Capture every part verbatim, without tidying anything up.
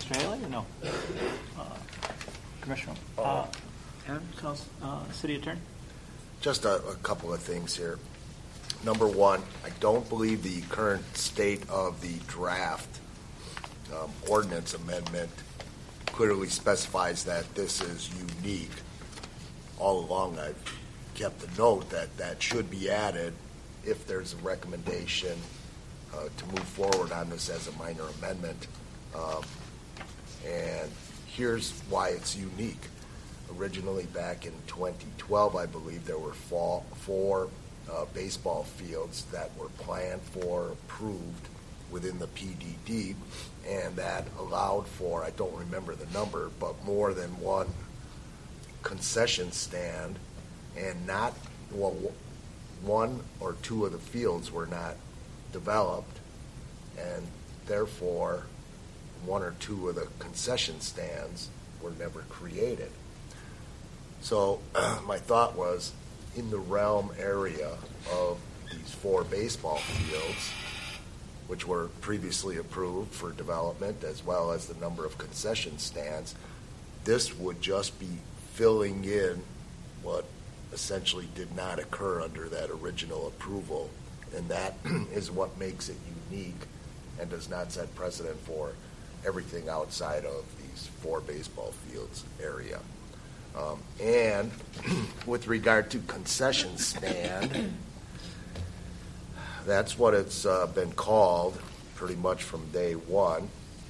Mister Haley, or no? Uh, Commissioner, uh, Council, uh, City Attorney? Just a, a couple of things here. Number one, I don't believe the current state of the draft um, ordinance amendment clearly specifies that this is unique. All along, I've kept a note that that should be added if there's a recommendation uh, to move forward on this as a minor amendment. Um, and here's why it's unique. Originally, back in twenty twelve, I believe there were four, four uh, baseball fields that were planned for, approved within the P D D, and that allowed for, I don't remember the number, but more than one concession stand, and not, well, one or two of the fields were not developed, and therefore one or two of the concession stands were never created. So uh, my thought was, in the realm area of these four baseball fields, which were previously approved for development, as well as the number of concession stands, this would just be filling in what essentially did not occur under that original approval. And that is what makes it unique and does not set precedent for everything outside of these four baseball fields area. Um, and with regard to concession stand, that's what it's uh, been called pretty much from day one.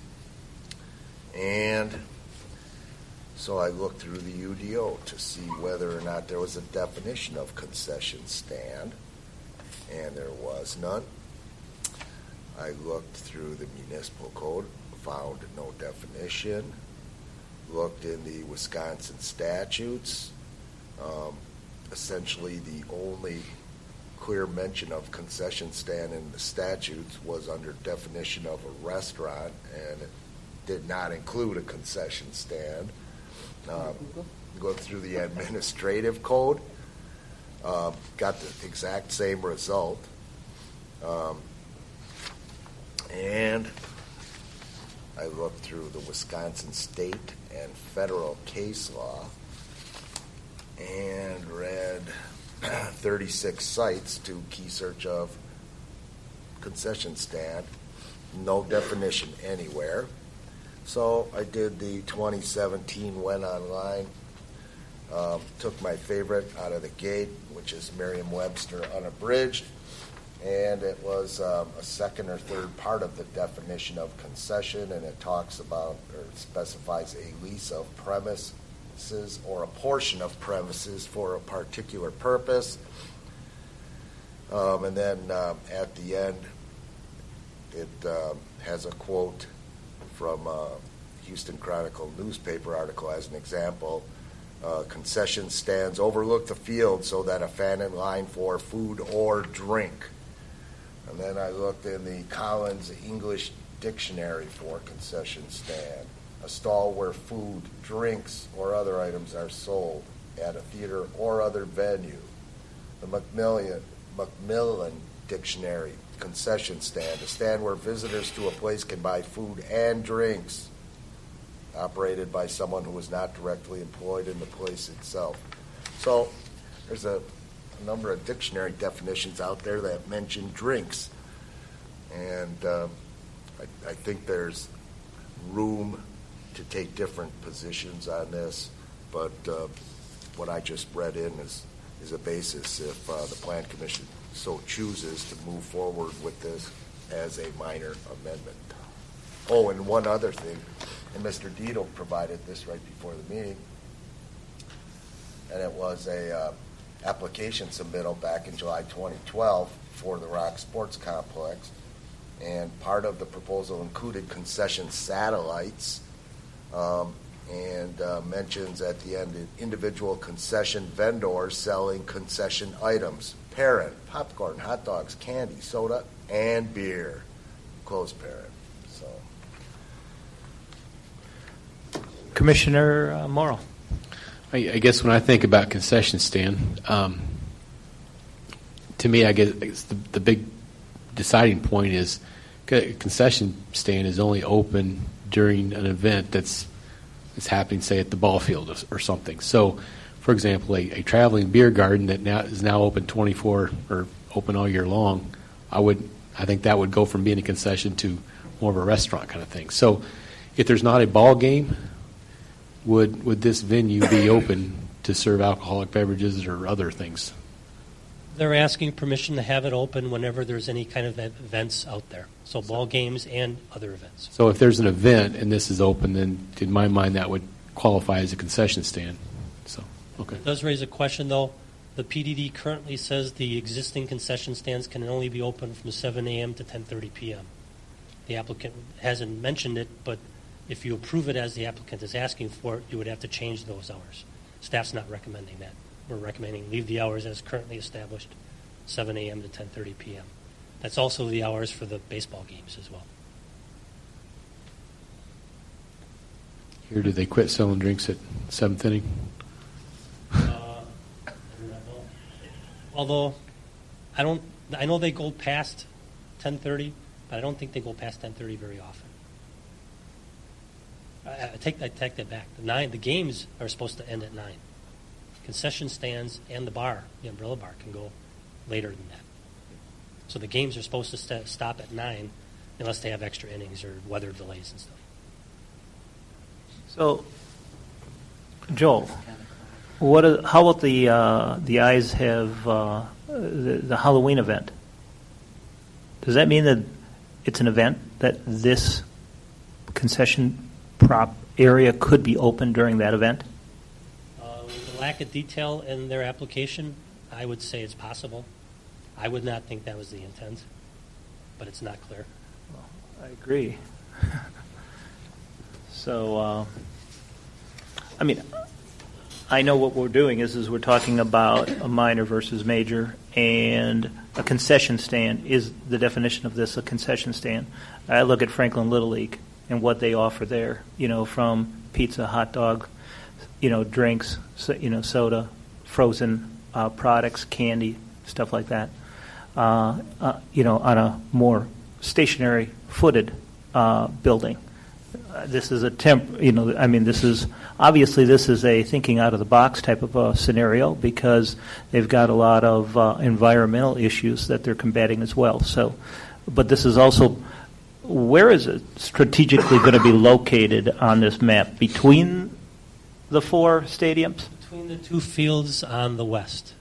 And so I looked through the U D O to see whether or not there was a definition of concession stand, and there was none. I looked through the municipal code, found no definition. Looked in the Wisconsin statutes. Um, essentially, the only clear mention of concession stand in the statutes was under definition of a restaurant, and it did not include a concession stand. Um, go through the administrative code, uh, got the exact same result. Um, and I looked through the Wisconsin state and federal case law and read thirty-six sites to key search of concession stand. No definition anywhere. So I did the twenty seventeen, went online, um, took my favorite out of the gate, which is Merriam-Webster Unabridged, and it was um, a second or third part of the definition of concession, and it talks about or specifies a lease of premises or a portion of premises for a particular purpose. Um, and then um, at the end, it um, has a quote from a Houston Chronicle newspaper article as an example. Uh, concession stands overlook the field so that a fan in line for food or drink. And then I looked in the Collins English Dictionary for concession stand. A stall where food, drinks, or other items are sold at a theater or other venue. The Macmillan, Macmillan Dictionary, concession stand. A stand where visitors to a place can buy food and drinks, operated by someone who is not directly employed in the place itself. So there's a A number of dictionary definitions out there that mention drinks, and uh, I, I think there's room to take different positions on this, but uh, what I just read in is, is a basis if uh, the Plan Commission so chooses to move forward with this as a minor amendment. Oh, and one other thing, and Mister Dito provided this right before the meeting, and it was a uh, application submittal back in July twenty twelve for the Rock Sports Complex, and part of the proposal included concession satellites, um, and uh, mentions at the end individual concession vendors selling concession items, parent, popcorn, hot dogs, candy, soda, and beer, close parent. So, Commissioner uh, Morrow. I, I guess when I think about concession stand, um, to me, I guess the, the big deciding point is concession stand is only open during an event that's, that's happening, say, at the ball field or, or something. So, for example, a, a traveling beer garden that now is now open twenty-four or open all year long, I would, I think that would go from being a concession to more of a restaurant kind of thing. So, if there's not a ball game, would would this venue be open to serve alcoholic beverages or other things? They're asking permission to have it open whenever there's any kind of events out there. So ball games and other events. So if there's an event and this is open, then in my mind that would qualify as a concession stand. So, okay. It does raise a question, though. The P D D currently says the existing concession stands can only be open from seven a.m. to ten thirty p.m. The applicant hasn't mentioned it, but if you approve it as the applicant is asking for it, you would have to change those hours. Staff's not recommending that. We're recommending leave the hours as currently established, seven a.m. to ten thirty p.m. That's also the hours for the baseball games as well. Here, do they quit selling drinks at seventh inning? Uh, although, I don't, I know they go past ten thirty, but I don't think they go past ten thirty very often. I, I take I take that back. The nine, the games are supposed to end at nine. Concession stands and the bar, the umbrella bar, can go later than that. So the games are supposed to st- stop at nine, unless they have extra innings or weather delays and stuff. So, Joel, what? Are, how about the uh, the Eyes have uh, the, the Halloween event? Does that mean that it's an event that this concession prop area could be open during that event? Uh, with the lack of detail in their application, I would say it's possible. I would not think that was the intent, but it's not clear. Well, I agree. So, uh, I mean, I know what we're doing is, is we're talking about a minor versus major, and a concession stand is the definition of this, a concession stand. I look at Franklin Little League and what they offer there, you know, from pizza, hot dog, you know, drinks, so, you know, soda, frozen uh, products, candy, stuff like that. Uh, uh, you know, on a more stationary footed uh, building. Uh, this is a temp, you know, I mean, this is, obviously this is a thinking out of the box type of a scenario because they've got a lot of uh, environmental issues that they're combating as well. So, but this is also, where is it strategically going to be located on this map? Between the four stadiums? Between the two fields on the west.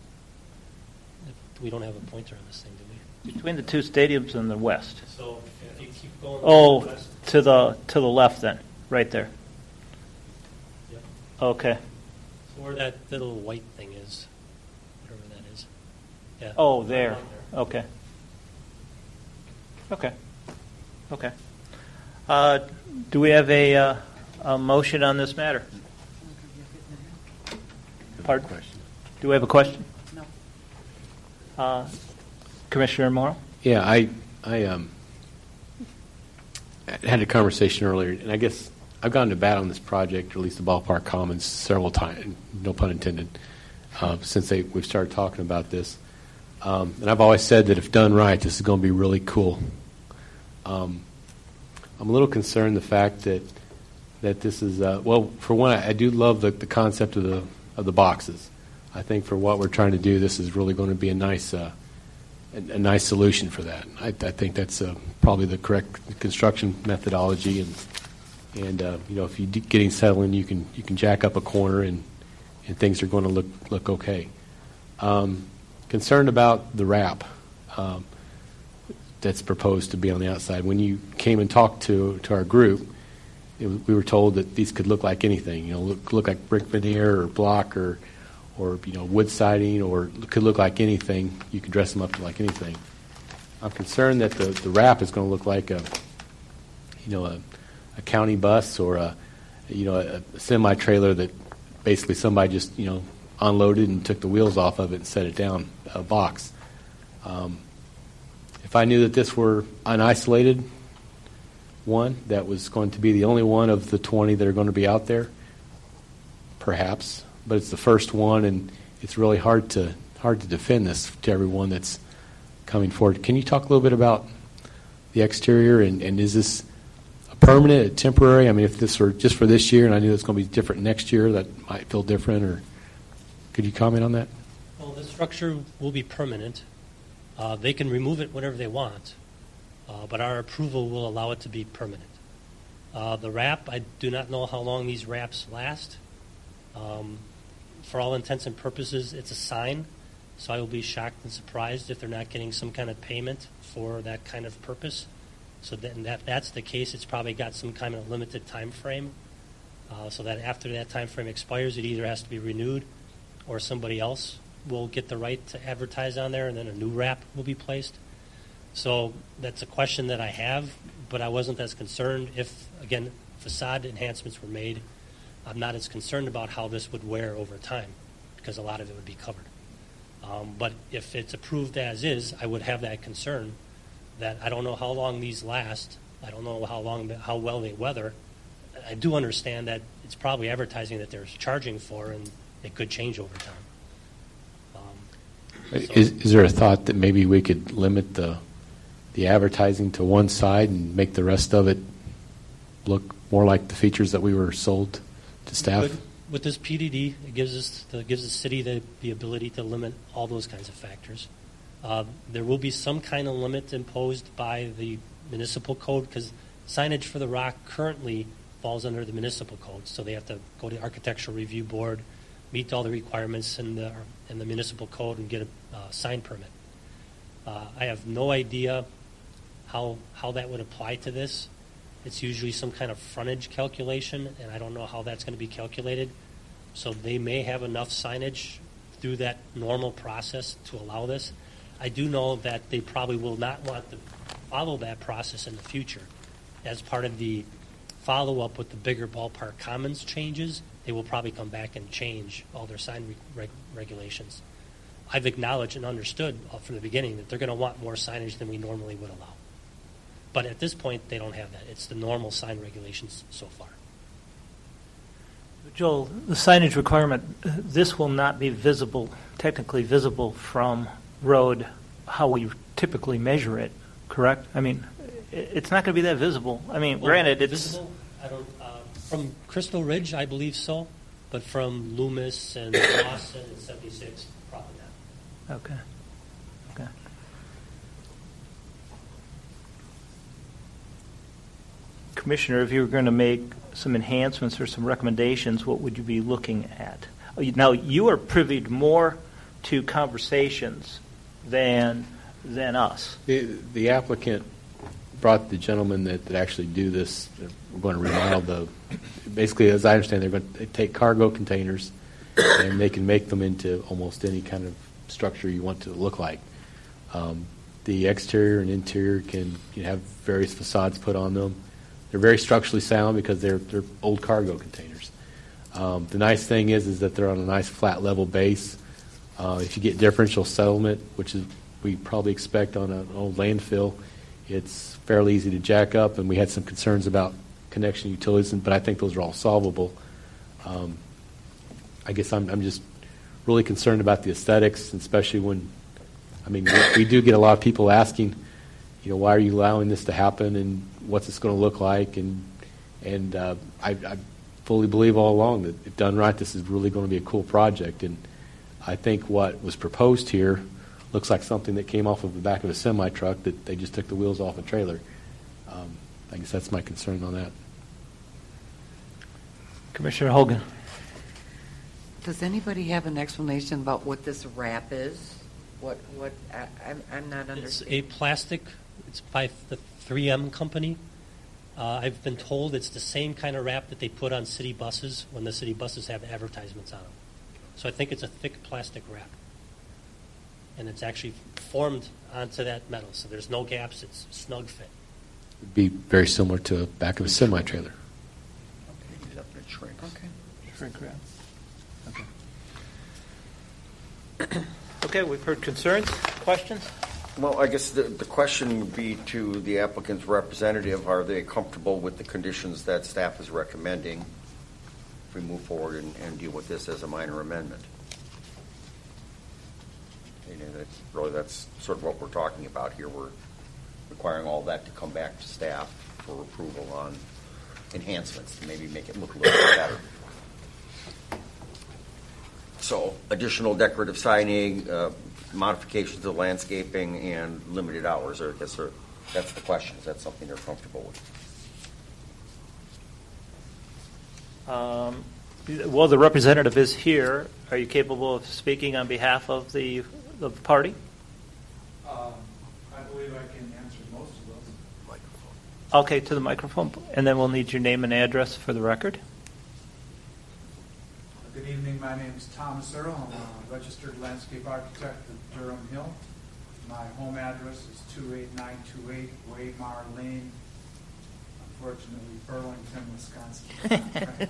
We don't have a pointer on this thing, do we? Between the two stadiums on the west. So if you keep going Oh, to the west. to the to the left then, right there. Yep. Okay. So where that little white thing is, whatever that is. Yeah. Oh, there. Right there. Okay. Okay. Okay. Uh, do we have a, uh, a motion on this matter? Pardon? Question. Do we have a question? No. Uh, Commissioner Morrow? Yeah, I I um I had a conversation earlier, and I guess I've gone to bat on this project, or at least the Ballpark Commons, several times, no pun intended, uh, since they, we've started talking about this. Um, and I've always said that if done right, this is going to be really cool. Um, I'm a little concerned the fact that that this is uh, well, for one, I, I do love the, the concept of the of the boxes. I think for what we're trying to do, this is really going to be a nice uh, a, a nice solution for that. I, I think that's uh, probably the correct construction methodology, and and uh, you know, if you do getting settled in, you can you can jack up a corner, and and things are going to look look okay. Um, concerned about the wrap um, that's proposed to be on the outside. When you came and talked to to our group, it, we were told that these could look like anything. You know, look look like brick veneer or block or or you know wood siding, or could look like anything. You could dress them up to like anything. I'm concerned that the, the wrap is going to look like a you know a, a county bus or a you know a, a semi trailer that basically somebody just you know unloaded and took the wheels off of it and set it down a box. Um, if I knew that this were an isolated one that was going to be the only one of the twenty that are going to be out there, perhaps. But it's the first one, and it's really hard to hard to defend this to everyone that's coming forward. Can you talk a little bit about the exterior, and, and is this a permanent, a temporary? I mean, if this were just for this year and I knew it's going to be different next year, that might feel different, or could you comment on that? Well, the structure will be permanent. Uh, they can remove it whenever they want, uh, but our approval will allow it to be permanent. Uh, the wrap, I do not know how long these wraps last. Um, for all intents and purposes, it's a sign, so I will be shocked and surprised if they're not getting some kind of payment for that kind of purpose. So that, and that that's the case, it's probably got some kind of limited time frame, uh, so that after that time frame expires, it either has to be renewed or somebody else will get the right to advertise on there, and then a new wrap will be placed. So that's a question that I have, but I wasn't as concerned if, again, facade enhancements were made. I'm not as concerned about how this would wear over time, because a lot of it would be covered. Um, but if it's approved as is, I would have that concern that I don't know how long these last. I don't know how long, how well they weather. I do understand that it's probably advertising that they're charging for, and it could change over time. Um, so Is, is there a thought that maybe we could limit the the advertising to one side and make the rest of it look more like the features that we were sold to staff? With, with this P D D, it gives us the, gives the city the, the ability to limit all those kinds of factors. Uh, there will be some kind of limit imposed by the municipal code, because signage for the rock currently falls under the municipal code, so they have to go to the architectural review board, meet all the requirements in the in the municipal code, and get a uh, sign permit. Uh, I have no idea how how that would apply to this. It's usually some kind of frontage calculation, and I don't know how that's going to be calculated. So they may have enough signage through that normal process to allow this. I do know that they probably will not want to follow that process in the future. As part of the follow-up with the bigger ballpark commons changes, they will probably come back and change all their sign reg- regulations. I've acknowledged and understood from the beginning that they're going to want more signage than we normally would allow. But at this point, they don't have that. It's the normal sign regulations so far. Joel, the signage requirement, this will not be visible, technically visible from road how we typically measure it, correct? I mean, it's not going to be that visible. I mean, Well, granted, it's... visible. I don't. Uh, from Crystal Ridge, I believe so, but from Loomis and Lawson and seventy-six, probably not. Okay. Okay. Commissioner, if you were going to make some enhancements or some recommendations, what would you be looking at? Now, you are privy more to conversations than than us. The, the applicant brought the gentleman that, that actually do this. We're going to remodel the, basically, as I understand, they're going to take cargo containers and they can make them into almost any kind of structure you want to look like. Um, the exterior and interior can, can have various facades put on them. They're very structurally sound because they're they're old cargo containers. Um, the nice thing is is that they're on a nice flat level base. Uh, if you get differential settlement, which is we probably expect on an old landfill, it's fairly easy to jack up, and we had some concerns about connection utilities, but I think those are all solvable. Um, I guess I'm, I'm just really concerned about the aesthetics, especially when, I mean, we, we do get a lot of people asking, you know, why are you allowing this to happen, and what's this going to look like, and and uh, I, I fully believe all along that if done right, this is really going to be a cool project, and I think what was proposed here looks like something that came off of the back of a semi truck that they just took the wheels off a trailer. Um, I guess that's my concern on that. Commissioner Hogan. Does anybody have an explanation about what this wrap is? What what I, I'm I'm not It's understanding. a plastic. It's by the three M company. Uh, I've been told it's the same kind of wrap that they put on city buses when the city buses have advertisements on them. So I think it's a thick plastic wrap. And it's actually formed onto that metal, so there's no gaps. It's snug fit. It'd be very similar to the back of a semi trailer. Okay. Shrink wrap. Okay. Okay, we've heard concerns, questions? Well, I guess the, the question would be to the applicant's representative, are they comfortable with the conditions that staff is recommending if we move forward and, and deal with this as a minor amendment? You know, that's, really, that's sort of what we're talking about here. We're requiring all that to come back to staff for approval on enhancements to maybe make it look a little bit better. So additional decorative siding, uh, modifications to landscaping, and limited hours. Or I guess are, that's the question. Is that something they're comfortable with? Um, well, the representative is here. Are you capable of speaking on behalf of the, of the party? Um, I believe I can answer most of those. Microphone. Okay, to the microphone. And then we'll need your name and address for the record. Good evening. My name is Thomas Earl. I'm a registered landscape architect of Durham Hill. My home address is two eight nine two eight Waymar Lane, unfortunately, Burlington, Wisconsin.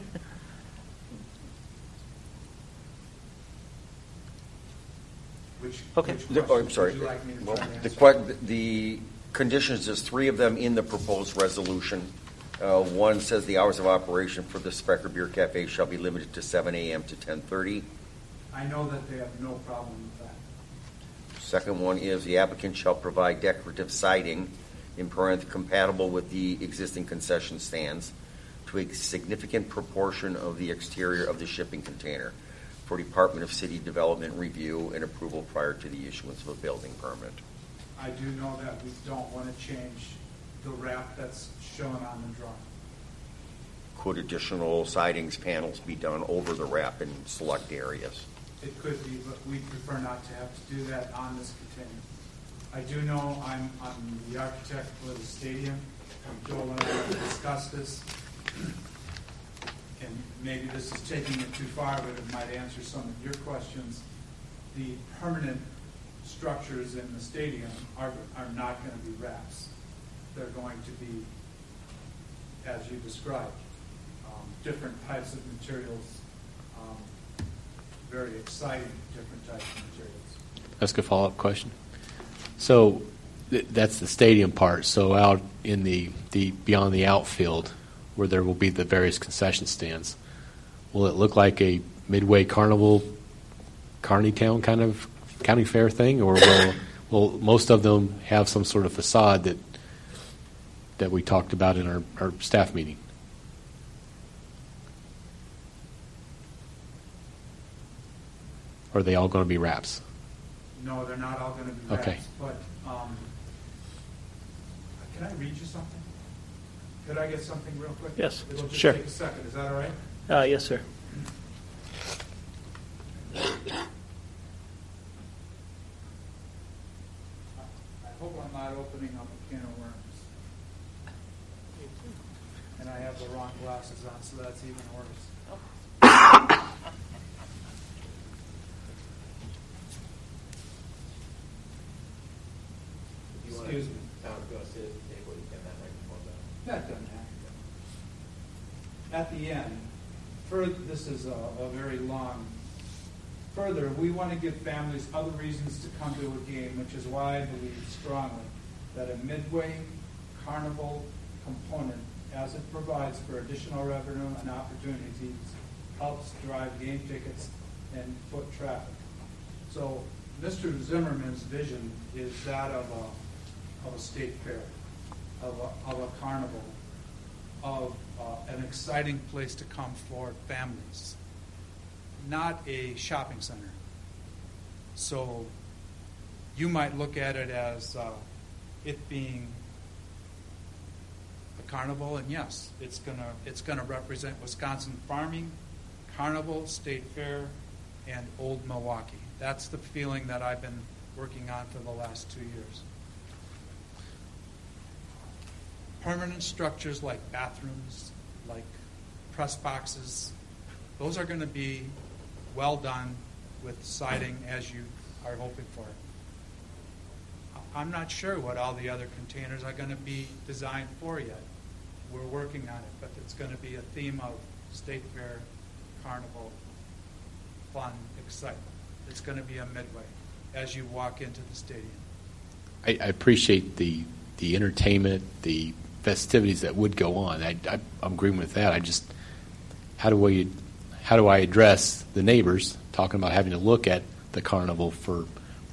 Which, Okay. which The- oh, I'm questions sorry. would you like me to Well, try to the, answer? que- the conditions, there's three of them in the proposed resolution. Uh, one says the hours of operation for the Sprecher Beer Cafe shall be limited to seven a.m. to ten thirty. I know that they have no problem with that. Second one is the applicant shall provide decorative siding, in parentheses, compatible with the existing concession stands to a significant proportion of the exterior of the shipping container for Department of City Development review and approval prior to the issuance of a building permit. I do know that we don't want to change the wrap that's shown on the drawing. Could additional sidings panels be done over the wrap in select areas? It could be, but we prefer not to have to do that on this container. I do know I'm, I'm the architect for the stadium. Joel and I have discussed this. And maybe this is taking it too far, but it might answer some of your questions. The permanent structures in the stadium are, are not going to be wraps. They're going to be, as you described, um, different types of materials, um, very exciting different types of materials. That's a good follow-up question. So th- that's the stadium part. So out in the, the beyond the outfield, where there will be the various concession stands, will it look like a Midway Carnival, Carney Town kind of county fair thing, or will will most of them have some sort of facade that that we talked about in our, our staff meeting? Or are they all going to be wraps? No, they're not all going to be Okay. wraps. But um, can I read you something? Could I get something real quick? Yes, It'll just sure. take a second. Is that all right? Uh, yes, sir. I hope I'm not opening up a can of worms. And I have the wrong glasses on, so that's even worse. Excuse me. That doesn't happen. At the end, further, this is a, a very long. Further, we want to give families other reasons to come to a game, which is why I believe strongly that a Midway Carnival component, as it provides for additional revenue and opportunities, helps drive game tickets and foot traffic. So Mister Zimmerman's vision is that of a, of a state fair, of a, of a carnival, of uh, an exciting place to come for families, not a shopping center. So you might look at it as uh, it being a carnival, and yes, it's gonna it's gonna represent Wisconsin farming, carnival, state fair, and old Milwaukee. That's the feeling that I've been working on for the last two years. Permanent structures like bathrooms, like press boxes, those are going to be well done with siding as you are hoping for. I'm not sure what all the other containers are going to be designed for yet. We're working on it, but it's going to be a theme of state fair, carnival, fun, excitement. It's going to be a Midway as you walk into the stadium. I, I appreciate the the entertainment, the festivities that would go on. I, I, I'm agreeing with that. I just, how do we, how do I address the neighbors talking about having to look at the carnival for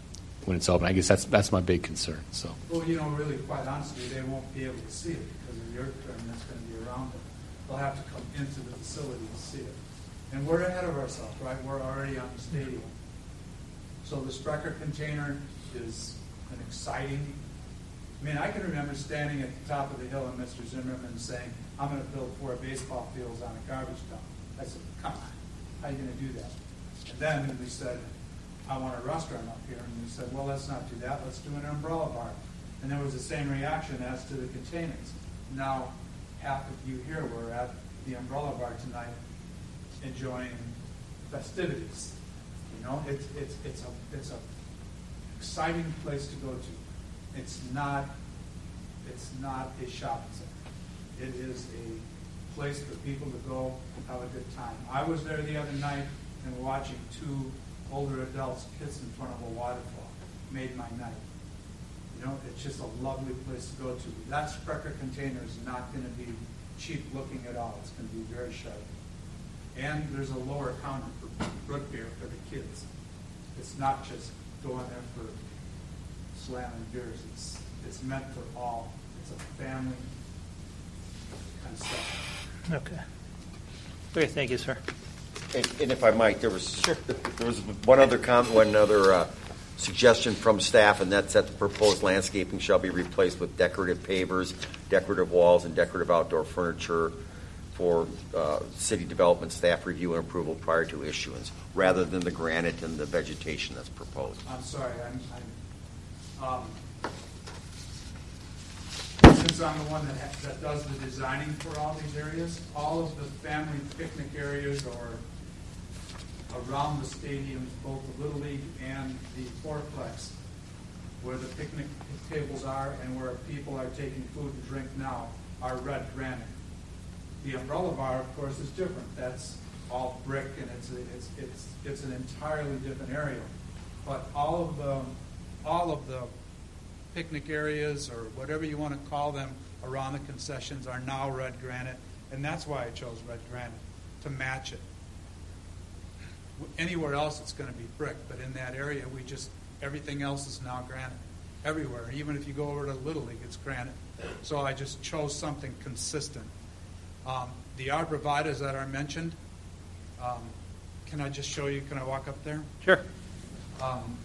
when it's open. I guess that's that's my big concern. So. Well, you know, really, quite honestly, they won't be able to see it because of the earth current that's going to be around them. They'll have to come into the facility to see it. And we're ahead of ourselves, right? We're already on the stadium. So the Sprecher container is an exciting, I mean, I can remember standing at the top of the hill and Mister Zimmerman saying, I'm going to build four baseball fields on a garbage dump. I said, come on, how are you going to do that? And then we said, I want a restaurant up here. And we said, well, let's not do that. Let's do an umbrella bar. And there was the same reaction as to the containers. Now, half of you here were at the umbrella bar tonight enjoying festivities. You know, it's it's it's a it's a exciting place to go to. It's not it's not a shopping center. It is a place for people to go have a good time. I was there the other night and watching two older adults kiss in front of a waterfall. Made my night. You know, it's just a lovely place to go to. That Sprecher container is not going to be cheap looking at all. It's going to be very sharp. And there's a lower counter for root beer for the kids. It's not just going there for slamming beers. It's it's meant for all. It's a family kind of stuff. Okay. Okay, thank you, sir. And, and if I might, there was Sure. there was one other comment, one other uh, suggestion from staff, and that's that the proposed landscaping shall be replaced with decorative pavers, decorative walls, and decorative outdoor furniture for uh, city development staff review and approval prior to issuance, rather than the granite and the vegetation that's proposed. I'm sorry. I'm, I'm um, since I'm the one that ha- that does the designing for all these areas, all of the family picnic areas or around the stadiums, both the Little League and the fourplex, where the picnic tables are and where people are taking food and drink now, are red granite. The umbrella bar, of course, is different. That's all brick, and it's a, it's it's it's an entirely different area. But all of the all of the picnic areas, or whatever you want to call them, around the concessions are now red granite, and that's why I chose red granite, to match it. Anywhere else, it's going to be brick, but in that area, we just everything else is now granite. Everywhere, even if you go over to Little League, it's granite. So I just chose something consistent. Um, the arborvitaes that are mentioned, um, can I just show you? Can I walk up there? Sure. Um,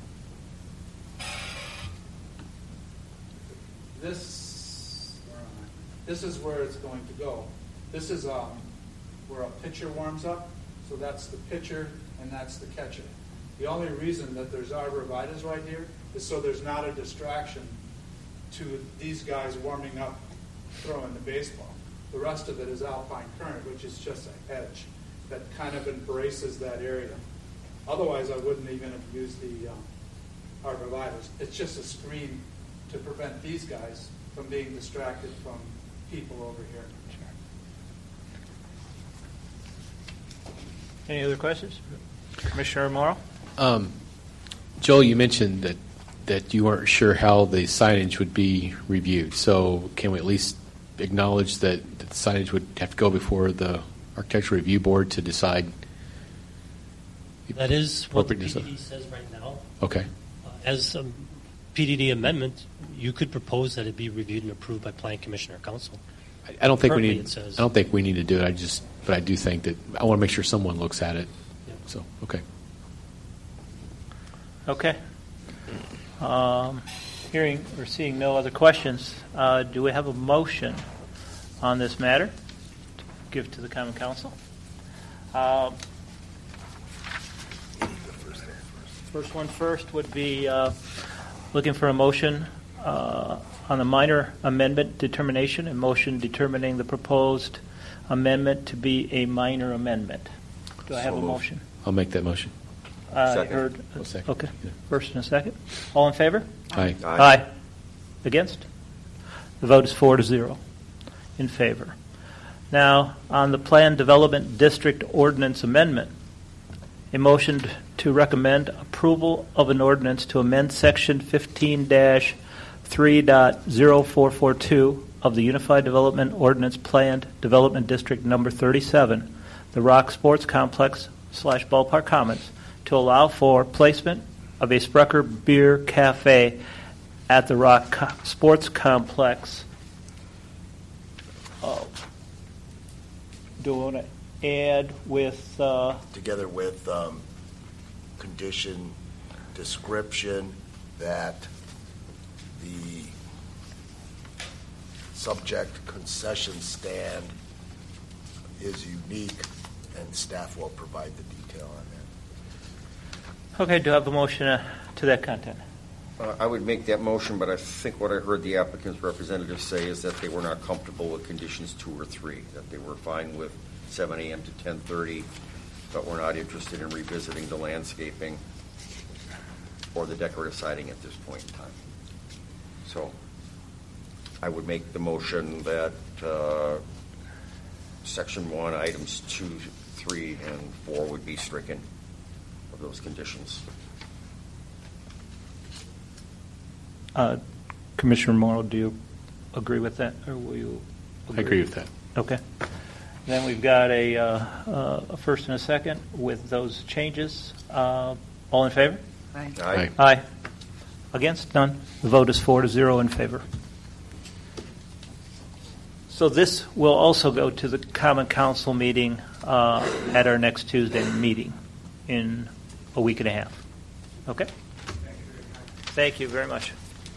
this, where am I? This is where it's going to go. This is um, where a pitcher warms up. So that's the pitcher and that's the catcher. The only reason that there's arborvitaes right here is so there's not a distraction to these guys warming up, throwing the baseball. The rest of it is alpine current, which is just a hedge that kind of embraces that area. Otherwise, I wouldn't even have used the um, arborvitaes. It's just a screen to prevent these guys from being distracted from people over here. Any other questions? Commissioner Morrow? Um, Joel, you mentioned that, that you weren't sure how the signage would be reviewed. So can we at least acknowledge that, that the signage would have to go before the Architectural Review Board to decide? That is what the P appropriateness D of- D says right now. Okay. Uh, As a P D D amendment, you could propose that it be reviewed and approved by Plan Commission or Council. I, I don't think we Currently need. it says- I don't think we need to do it. I just, but I do think that I want to make sure someone looks at it. Yeah. So okay. Okay. Um, hearing or seeing no other questions, uh, do we have a motion on this matter to give to the Common Council? Um, First one first would be uh, looking for a motion uh, on the minor amendment determination, and motion determining the proposed amendment to be a minor amendment. Do I have So a moved. motion? I'll make that motion. I Second. heard. I'll second. Okay. Yeah. First and a second. All in favor? Aye. Aye. Against? The vote is four to zero in favor. Now, on the Planned Development District Ordinance Amendment, a motion to recommend approval of an ordinance to amend Section fifteen dash three point zero four four two of the Unified Development Ordinance Planned Development District Number thirty-seven, the Rock Sports Complex slash Ballpark Commons, to allow for placement of a Sprucker Beer Cafe at the Rock Co- Sports Complex. Oh. Do we want to add with, uh, Together with um, condition description that the subject concession stand is unique, and staff will provide the detail on that. okay, do I have a motion uh, to that content? Uh, I would make that motion, but I think what I heard the applicant's representative say is that they were not comfortable with conditions two or three, that they were fine with seven a.m. to ten thirty, but were not interested in revisiting the landscaping or the decorative siding at this point in time. So I would make the motion that uh, section one, items two, three, and four would be stricken of those conditions. Uh, Commissioner Morrow, do you agree with that, or will you? I agree with that. Okay. Then we've got a, uh, uh, a first and a second with those changes. Uh, all in favor? Aye. Aye. Aye. Against? None. The vote is four to zero in favor. So this will also go to the Common Council meeting uh, at our next Tuesday meeting in a week and a half. Okay? Thank you very much.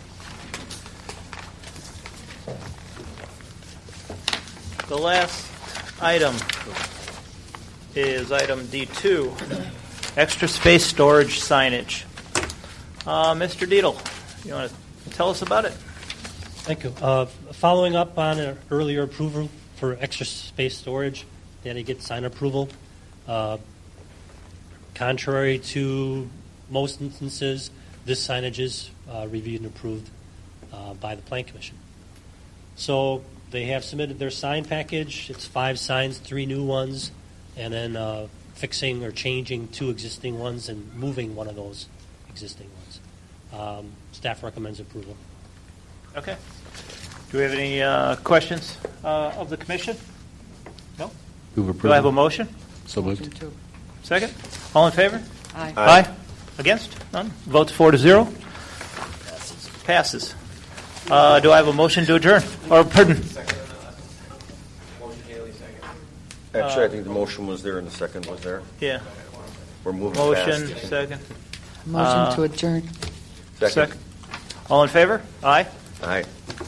The last item is item D two, extra space storage signage. Uh, Mister Dietl, you want to tell us about it? Thank you. Uh, following up on an earlier approval for extra space storage, they had to get sign approval. Uh, contrary to most instances, this signage is uh, reviewed and approved uh, by the Plan Commission. So they have submitted their sign package. It's five signs, three new ones, and then uh, fixing or changing two existing ones and moving one of those existing ones. Um, staff recommends approval. Okay. Do we have any uh, questions uh, of the commission? No? Move approval. Do I have a motion? So moved. Motion to- Second? All in favor? Aye. Aye. Against? None. Votes four to zero. Passes. Passes. Uh, do I have a motion to adjourn? Or pardon? Actually, I think the motion was there and the second was there. Yeah. We're moving Motion, fast. second. Motion Uh, to adjourn. Second. All in favor? Aye. Aye.